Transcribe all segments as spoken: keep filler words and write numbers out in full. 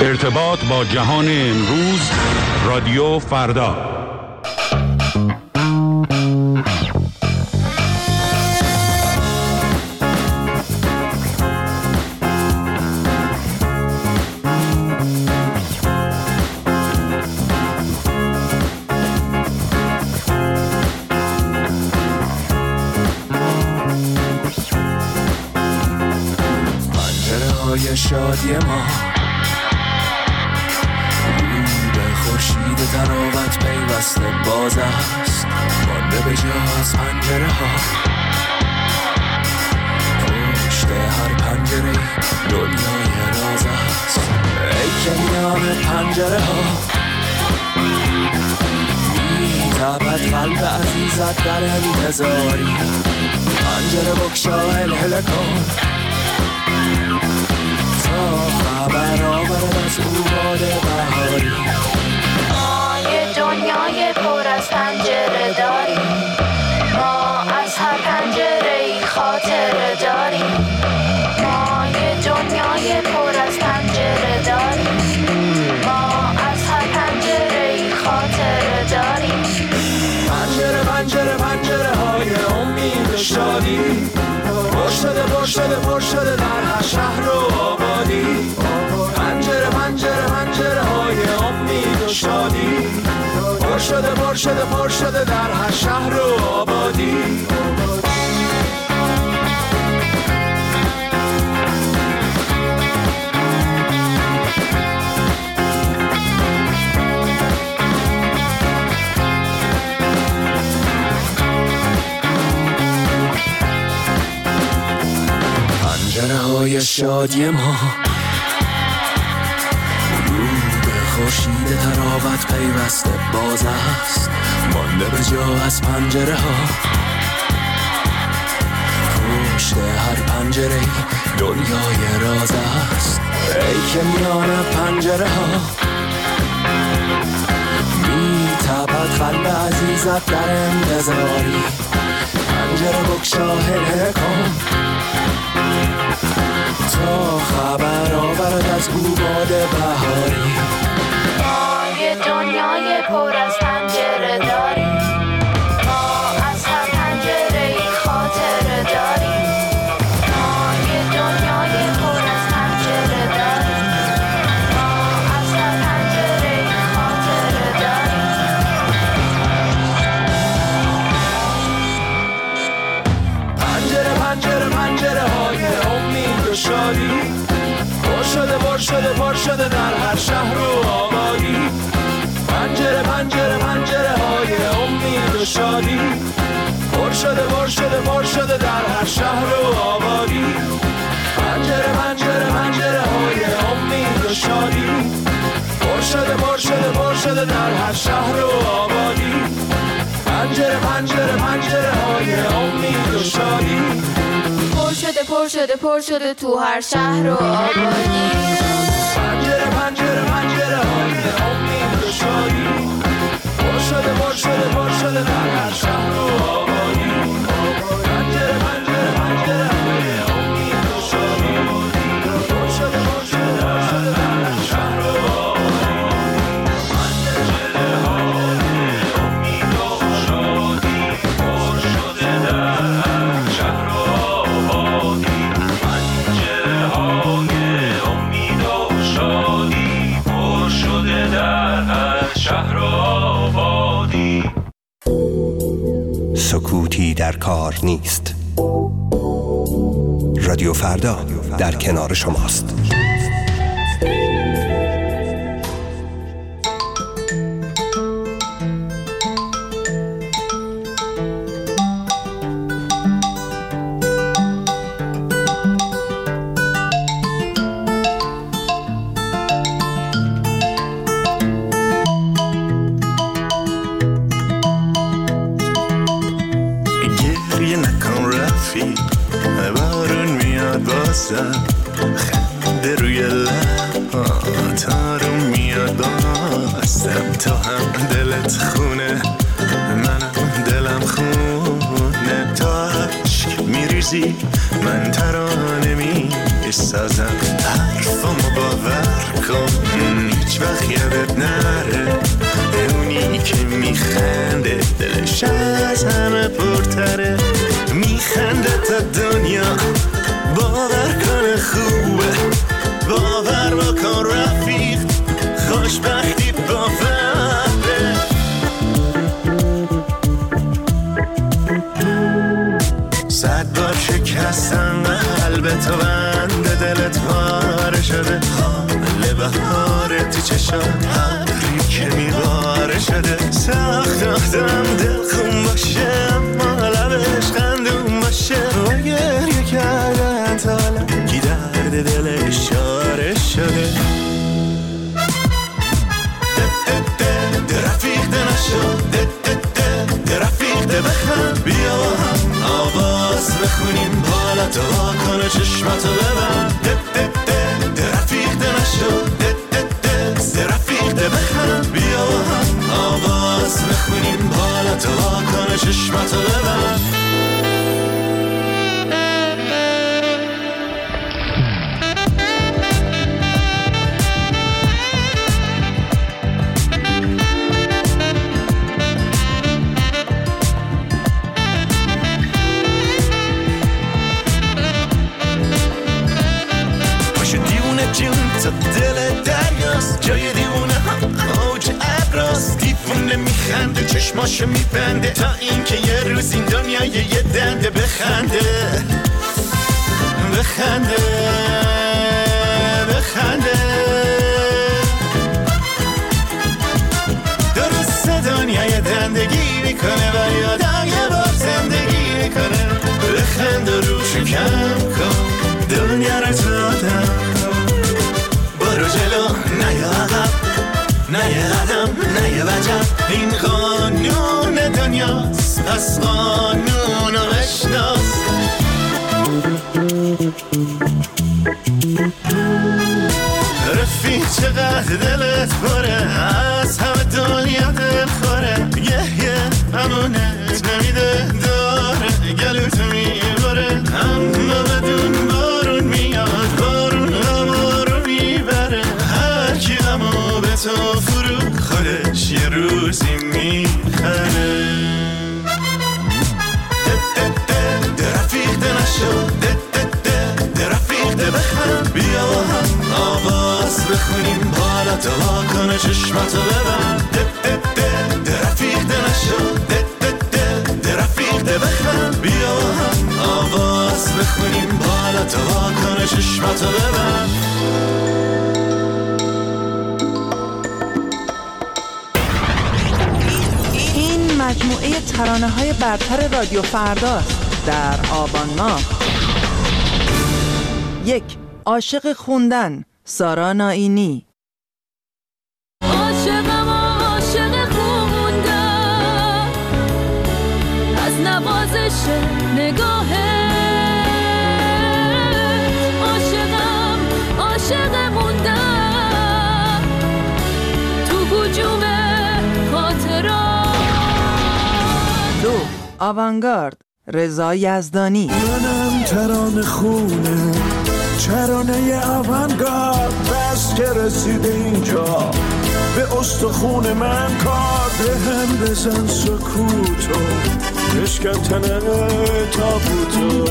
ارتباط با جهان امروز، رادیو فردا. پنجره‌های شادی ما خورشید تراوت پیوسته باز است، مانده به جا از پنجره ها. پشت هر پنجره دنیای راز است، ای که میان پنجره ها میتابد قلب عزیزت در انتظاری. پنجره بگشا هلهله کن تا خبر آورد از او باد بهاری. دنیای پر از پنجره داریم، ما از هر پنجره ای خاطره داریم. ما یه دنیای پر از پنجره داریم، ما از هر پنجره ای خاطره داریم. پنجره پنجره پنجره های امید و شادی، پر شده پر شده پر شده در هر شهر و آبادی. پنجره پنجره پنجره های امید و شادی، پر شده پر شده پر شده در هر شهر و آبادی. پنجره های شادی ما خورشید تراوت پیوسته باز است، مانده به جا از پنجره ها. پشت هر پنجره دنیای راز است، ای که میان پنجره ها میتابد قلب عزیزت در انتظاری. پنجره بگشا هلهله کن تا خبر آورد از او باد بهاری. یه دنیای پر از پنجره داریم، ما از هر پنجره ای خاطره داریم. ما یه دنیای پر از پنجره داریم، ما از هر پنجره ای خاطره داریم. پنجره پنجره پنجره های امید و شادی، پر شده پر شده پر شده در هر شهر و آبادی. پنجره پنجره پنجره های امید و شادی، پر شده پر شده پر شده در هر شهر و آبادی. پنجره پنجره پنجره های امید و شادی، پر شده پر شده پر شده در هر شهر و آبادی. پنجره پنجره پنجره های امید و شادی، پر شده پر شده پر شده تو هر شهر و آبادی. پنجره پنجره پنجره های امید و شادی، پر شده پر شده پر شده در هر شهر و آبادی. پنجره پنجره پنجره های امید و شادی، پر شده پر شده پر شده در هر شهر و آبادی. پنجره های امید و شادی، پر شده در هر شهر و آبادی. پنجره های امید و شادی، پر شده در هر شهر و آبادی. سکوتی در کار نیست. رادیو فردا در کنار شماست. خنده روی لبات آروم میاد بازم. تو هم دلت خونه منم دلم خونه. تو عشق میریزی من ترانه میسازم. حرفامو باور کن هیچ وقت یادت نره، اونی که میخنده دلش از همه پرتره، میخنده تا دنیا باور کنه خوبه، باور بکن رفیق خوشبختی باوره. صد بار شکستم قلب تو بند دلت پاره شده، حال بهارت چشم ابری که میباره شده، سخت آخدم دل خون باشه اما لبش خندون باشه، و گریه کردن تا لکی درد دلش شاره شده. رفیق ده نشو ده ده ده ده رفیق ده بخند، بیا با هم آواز بخونیم، بالا تو واکنه چشمتو ببند، ده ده ده ده رفیق ده نشو ده ده ده ده رفیق ده بخند، بیا با هم آواز بخونیم، بالا تو واکنه چشمتو ببند. دل دریاست جای دیونه ها اوج ابراست، دیوونه میخنده چشماشو میبنده تا اینکه یه روز این دنیا یه دنده بخنده بخنده بخنده. درسته دنیا یه دندگی میکنه ولی آدم یه بار زندگی میکنه، بخند و روشو کم کن دنیا رو تو آدم کن، برو جلو نه یه عقب نه یه قدم نه یه وجب، این قانون دنیاست پس قانون رو بشناس. رفیق چقدر دلت پره از همه دنیا دل خوره، یه یه همونت نمیده داره گلوتو میبره، اما بدون بارون میاد بارون همو رو میبره، هر کی همو به تو فرو خودش یه روزی میخره. ده ده ده ده رفیق ده نشو ده ده ده ده رفیق ده بخند، بیا با هم آواز بخونیم، بالا تو واکنه چشمتو ببند، ده ده ده ده رفیق ده نشو ده ده ده ده رفیق ده بخند، بیا با هم آواز بخونیم، بالا تو واکنه چشمتو ببند. این مجموعه ترانه‌های برتر رادیو فرداست در آبان ماه. یک، عاشق خوندن، سارا نائینی. عاشقم عاشق خوندن، از نوازش نگاهه، عاشقم عاشق موندن تو هجوم خاطرات. دو، آوانگارد، رضا یزدانی. منم ترانه خونه ترانه آوانگارد، بس که رسیده اینجا به استخون من کار، به هم بزن سکوتو بشکن تابوتو.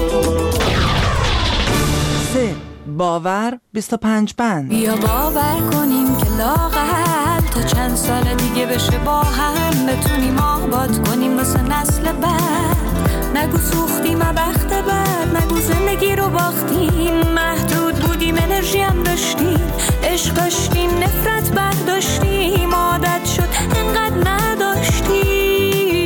سه، باور، بیست و پنج بند. بیا باور کنیم که لااقل تا چند سال دیگه بشه با هم بتونیم آباد کنیم واسه نسل بعد. نگو سوختیم بخت بد، نگو زندگی رو باختیم، محدود بودیم انرژی هم داشتیم، عشق داشتیم نفرت برداشتیم، عادت شد انقدر نداشتیم.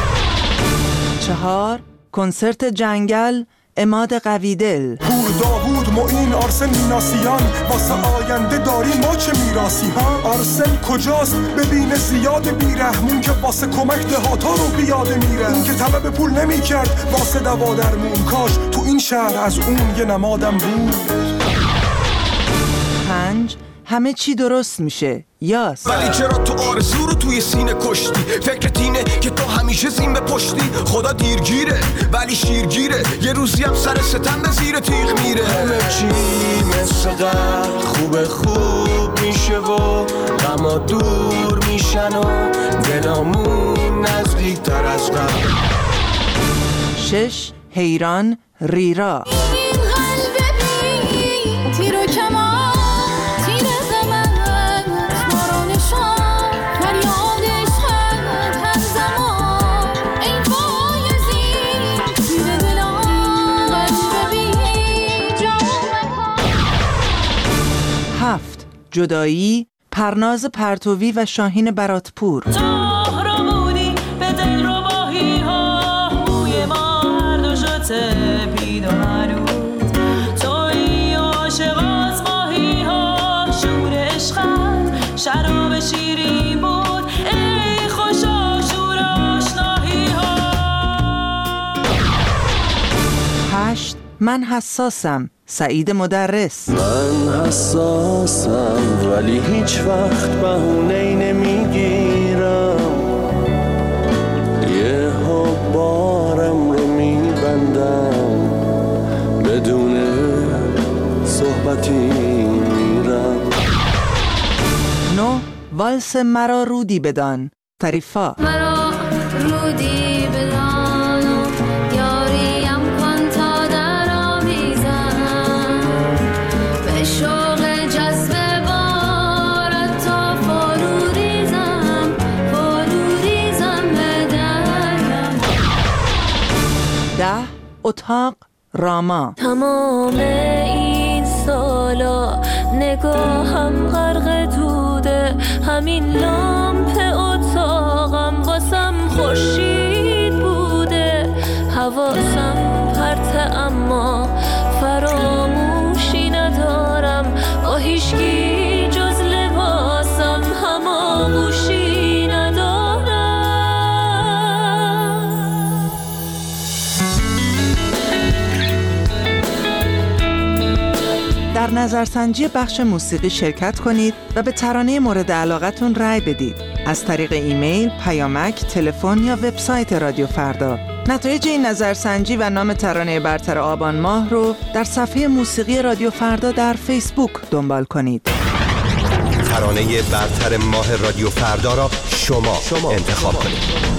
چهار، کنسرت جنگل، عماد قویدل. پور داوود معین آرسن میناسیان، واسه آینده داریم ما چه میراسی ها. آرسن کجاست ببینه زیاد بیرحمون که واسه کمک دهاتا رو بیاده میره، اون که طلب پول نمی کرد واسه دوا درمون، کاش تو این شهر از اون یه نمادم بود. پنج، همه چی درست میشه، یاس. ولی چرا تو آرزو رو توی سینه کشتی؟ فکرت اینه که تو همیشه زین به پشتی، خدا دیرگیره ولی شیرگیره، یه روزی هم سر ستم به زیر تیغ میره. همه چی مثل قبل خوب خوب میشه میشه و غما دور میشن و دلامون نزدیک تر از قبل. شش. حیران ریرا. این قلب بی تیر و کمان، تیر زمن باران شام، فریادش خند هر زمان. ای بایزی تیر دلان، قلب بی جا مکان. هفت. جدایی پرناز پرتوی و شاهین براتپور. شراب شیرین بود ای خوشا شور آشنایی ها. هشت. من حساسم سعید مدرس. من حساسم ولی هیچ وقت بهونه‌ای نمیگیرم، یه ها بارم رو میبندم، بدون صحبتی میرم. نه. والس مرا رودی بدان طریفا. مرا رودی بدان یاریم کن تا در آمیزم، به شوق جذب بارت تا فروریزم، فروریزم به درم. ده. اتاق راما. تمام این سالا نگاهم غرق دوده، همین لامپ اتاقم واسم خورشید بوده، حواسم پرته اما فراموشی ندارم، با هیچکی جز لباسم هماغوشی ندارم. در نظرسنجی بخش موسیقی شرکت کنید و به ترانه مورد علاقتون رأی بدید از طریق ایمیل، پیامک، تلفن یا وبسایت رادیو فردا. نتایج این نظرسنجی و نام ترانه برتر آبان ماه رو در صفحه موسیقی رادیو فردا در فیسبوک دنبال کنید. ترانه برتر ماه رادیو فردا را شما, شما انتخاب کنید.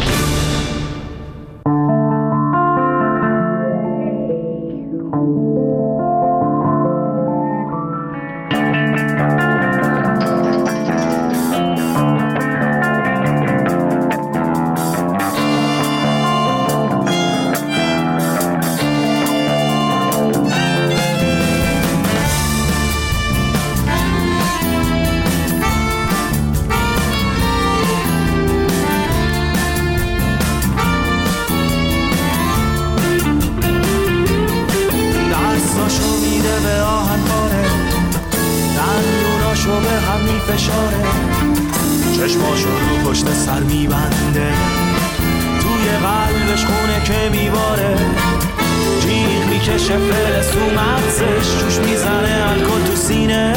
چشماشو رو پشت سر میبنده، توی قلبش خونه که میباره، جیغ میکشه فرس تو مغزش، جوش میزنه الکل تو سینه،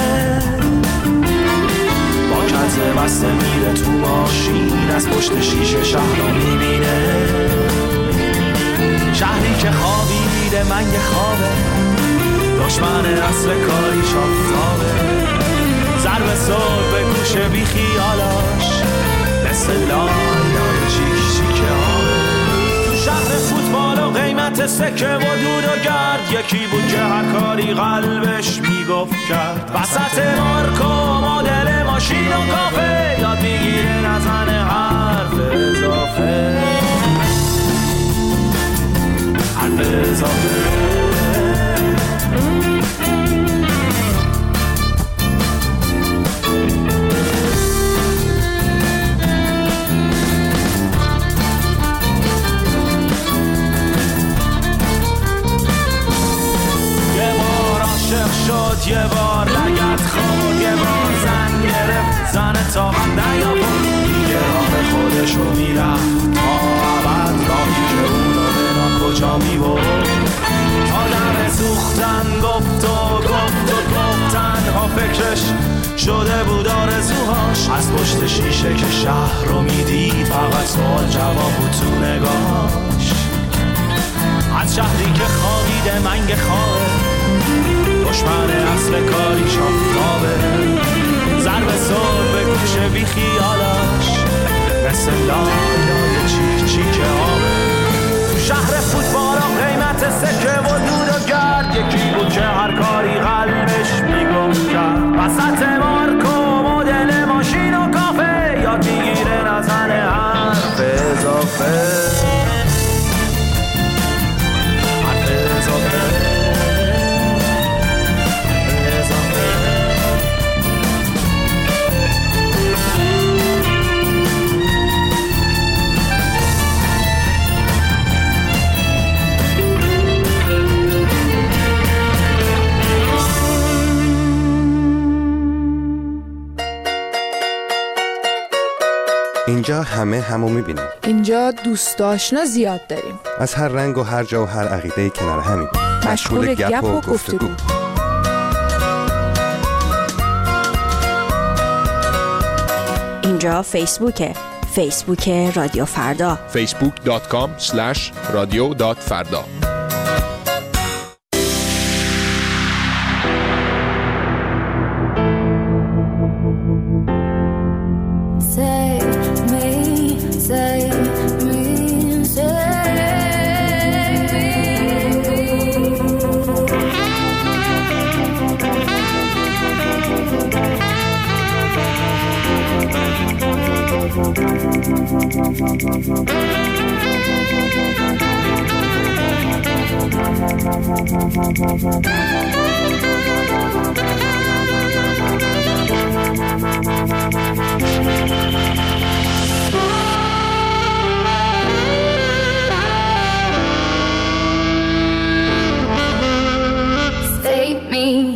با کته بسته میره تو ماشین، از پشت شیشه شهر رو میبینه، شهری که خوابیده منگ خوابه، دشمن اصل کاریش آفتابه، ضرب صبح به گوش بی خیالاش، مثل لالای چیک چیک آبه. تو شهر فوتبال و قیمت سکه و دود و گرد، یکی بود که هر کاری قلبش میگفت کرد، وسط مارکو مدل ماشین و کافه، یاد میگیره نزنه حرف اضافه، حرف اضافه. یه بار لگت خورد، یه بار زن گرفت، زن طاقت نیاورد، دیگه راه خودشو میرفت تا ابد، راهی که اونو به کجا میبرد. آدم سوختن گفت و گفت و گفتن ها، فکرش شده بود آرزوهاش، از پشت شیشه که شهر رو میدید، فقط سوال جواب بود تو نگاهش، از شهری که خوابیده منگ خوابه، دشمن اصل کاریش آفتابه، مثل لالای چیک چیک آبه. تو شهر فوتبال قیمت سکه و دود و گرد یکی بود که هر کاری قلبش میگفت کرد. وسط مارکو مدل ماشین و کافه یاد میگیره نزن حرف اضافه. اینجا همه همو میبینیم. اینجا دوست آشنا زیاد داریم. از هر رنگ و هر جا و هر عقیده کنار همیم. مشغول گپ و گفتگو. اینجا فیسبوکه. فیسبوک رادیو فردا. فیسبوک دات کام اسلش رادیو دات فردا. Save me.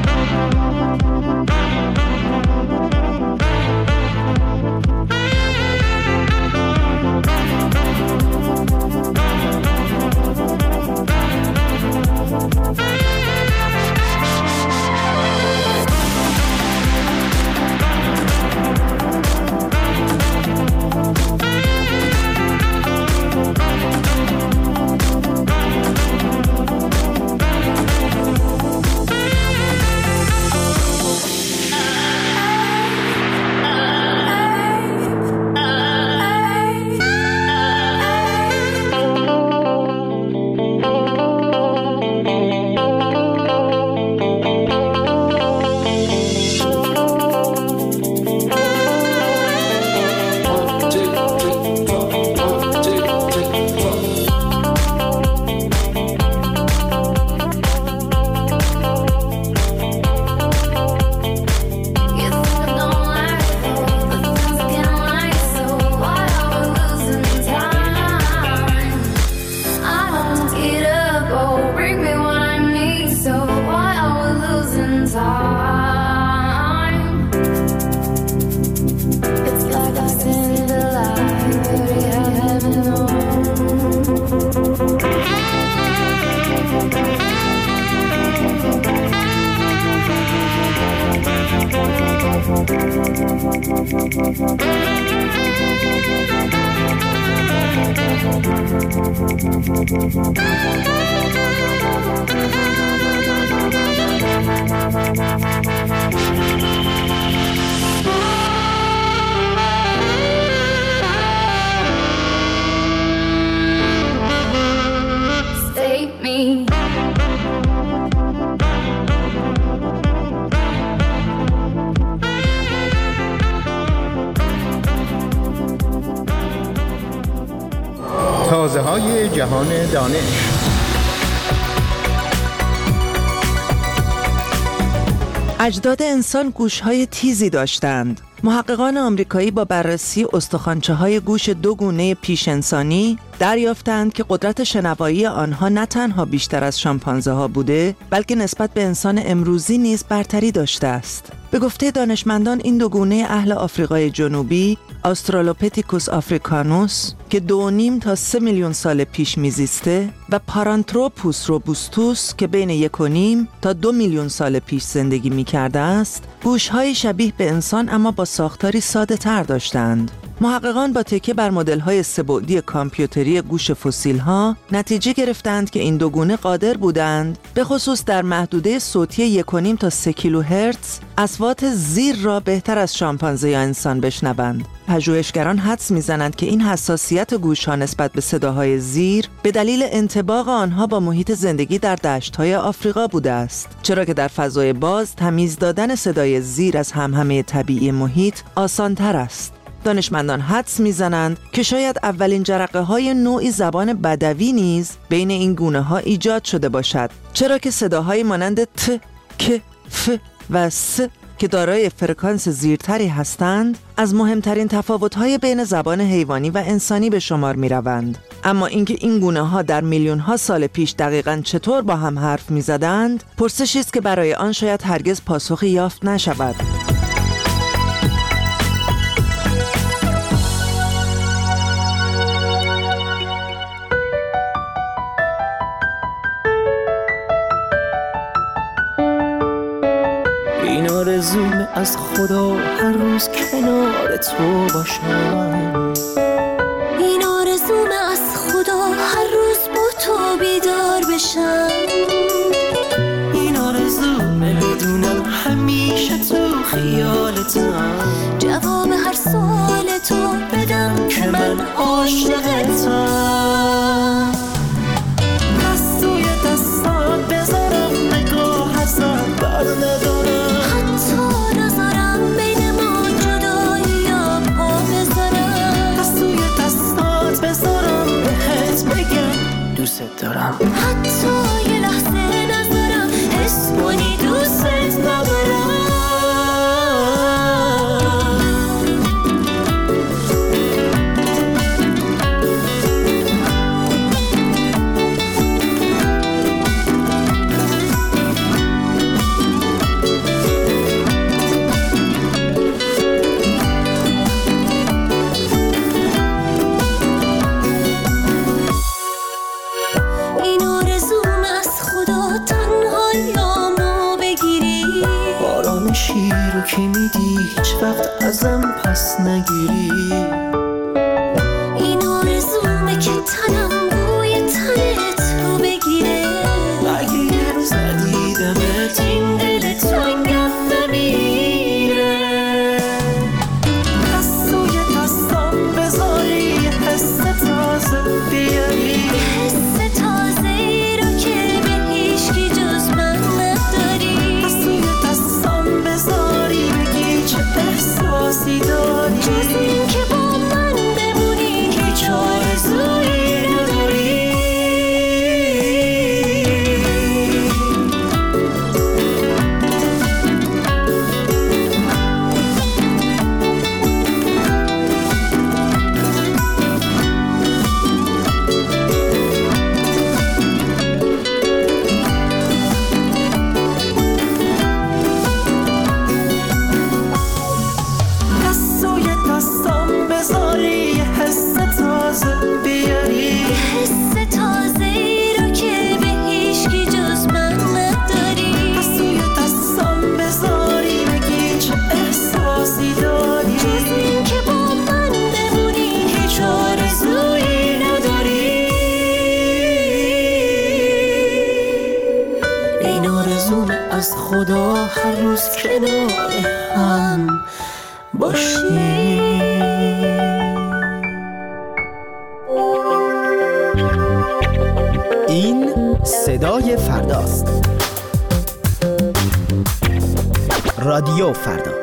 Save me. تازه های جهان دانش. اجداد انسان گوش‌های تیزی داشتند. محققان آمریکایی با بررسی استخوانچه‌های گوش دو گونه پیش انسانی دریافتند که قدرت شنوایی آنها نه تنها بیشتر از شامپانزه‌ها بوده، بلکه نسبت به انسان امروزی نیز برتری داشته است. به گفته دانشمندان این دو گونه اهل آفریقای جنوبی، آسترالوپیتیکوس آفریکانوس که دو نیم تا سه میلیون سال پیش میزیسته و پارانتروپوس روبوستوس که بین یک و نیم تا دو میلیون سال پیش زندگی میکرده است، گوش‌های شبیه به انسان اما با ساختاری ساده تر داشتند. محققان با تکیه بر مدل‌های سه‌بعدی کامپیوتری گوش فسیل‌ها نتیجه گرفتند که این دو گونه قادر بودند به خصوص در محدوده صوتی یک و نیم تا سه کیلوهرتز اصوات زیر را بهتر از شامپانزه یا انسان بشنوند. پژوهشگران حدس می‌زنند که این حساسیت گوش‌ها نسبت به صداهای زیر به دلیل انطباق آنها با محیط زندگی در دشت‌های آفریقا بوده است، چرا که در فضای باز تمیز دادن صدای زیر از همهمه طبیعی محیط آسان‌تر است. دانشمندان حدس می‌زنند که شاید اولین جرقه‌های نوعی زبان بدوی نیز بین این گونه‌ها ایجاد شده باشد، چرا که صداهای مانند ت، ک، ف و س که دارای فرکانس زیرتری هستند از مهمترین تفاوت‌های بین زبان حیوانی و انسانی به شمار می‌روند. اما اینکه این گونه‌ها در میلیون‌ها سال پیش دقیقاً چطور با هم حرف می‌زدند، پرسشی است که برای آن شاید هرگز پاسخی یافت نشود. آرزوم از خدا هر روز کنار تو باشم، این آرزوم از خدا هر روز با تو بیدار بشم، این آرزوم بدونم همیشه تو خیالتم، جواب هر سوال تو بدم که من عاشقتم، دستوی دستات بذارم نگاه ازت بر ندارم، دوست دارم، حتی یه لحظه نذارم حس کنی دوست ندارم. شیرو که میدی هیچ وقت ازم پس نگیری، این آرزومه که تنم بوی تنت رو بگیره، اگه یه روز ندیدمت این دل تو انگم نمیره، دستوی دستم بذاری حس تازه بیاری، حس تازه ای رو که به هیچکی جز من نداری، دستوی دستم بذاری بگی چه احساسی داری، جز این که با من بمونی هیچ آرزویی نداری. از خدا هر روز کنار هم باشیم. این صدای فرداست. رادیو فردا.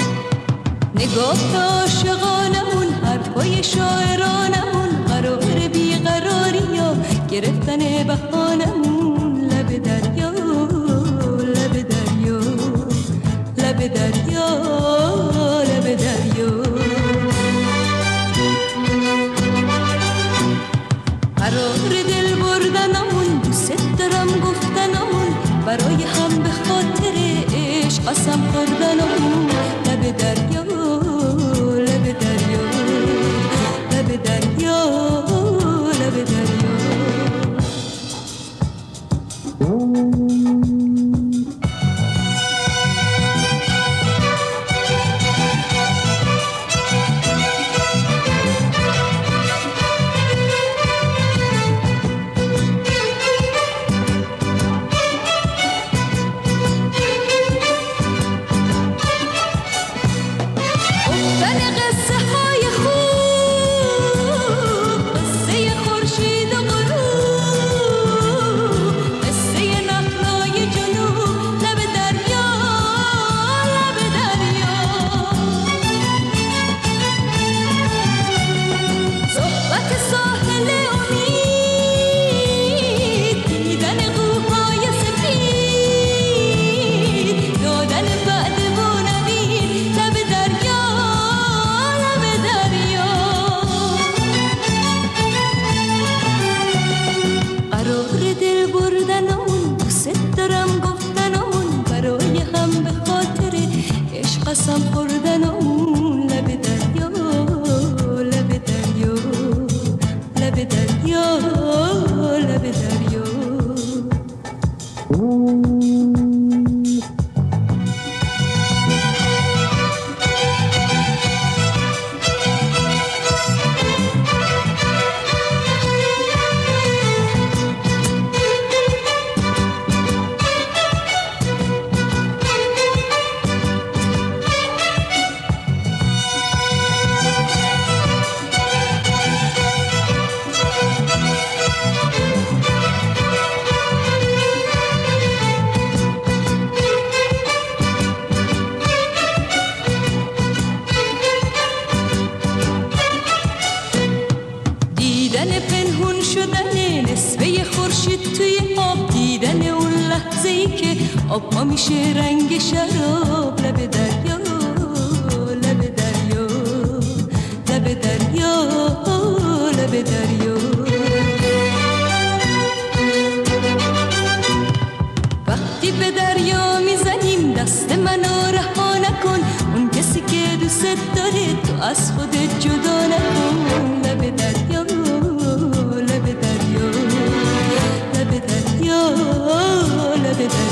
نگاه عاشقانمون حرفای شاعرانمون قراره بیقراری ها گرفتن بهانمون لب دریا لب دریا لب دریا لب دریا قرار دل بردنمون دوست دارم گفتنمون برای هم به خاطر عشق قسم خوردنمون لب دریا لب دریا لب دریا لب دریا قسم خوردنمون لب دریا لب دریا لب دریا لب دریا آب پا میشه رنگ شراب لب دریا لب دریا لب دریا لب دریا وقتی به دریا میزنیم دست منو رها نکن اون کسی که دوست داره تو از خودت جدا نکن لب دریا لب دریا لب دریا لب دریا